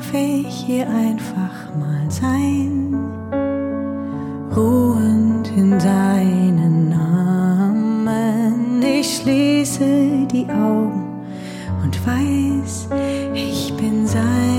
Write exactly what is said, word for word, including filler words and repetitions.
darf ich hier einfach mal sein, ruhend in seinen Armen. Ich schließe die Augen und weiß, ich bin sein.